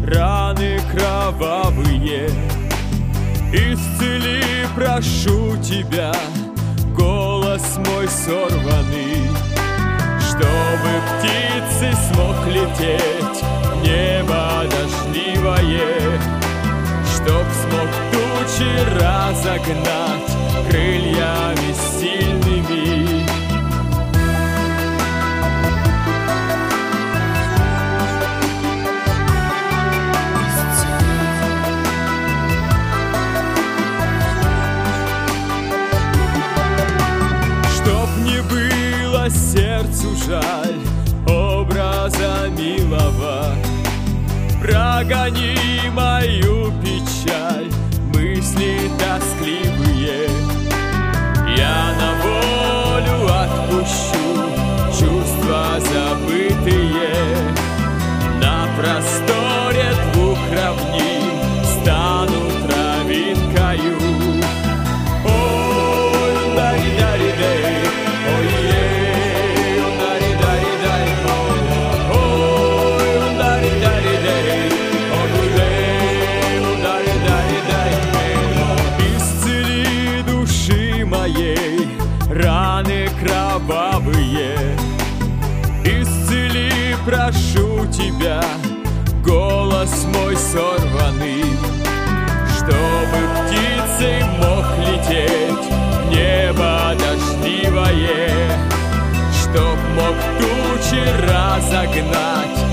раны кровавые. Исцели, прошу тебя, голос мой сорванный, чтобы птицей смог лететь в небо дождливое, чтоб смог тучи разогнать крыльями сильными. Чтоб не было сердцу жаль образа милого, прогони мою печаль, мысли тоскливые. Я на волю отпущу чувства забытые. На просторе двух равнин стану травинкою. Ой, дари-дари-дэй, ой-ей, дари-дари-дай, ой, дари-дари-дэй, ой, дари-дари-дай. Исцели души моей раны кровавые. Исцели, прошу тебя, голос мой сорванный, чтобы птицей мог лететь в небо дождливое, чтоб мог тучи разогнать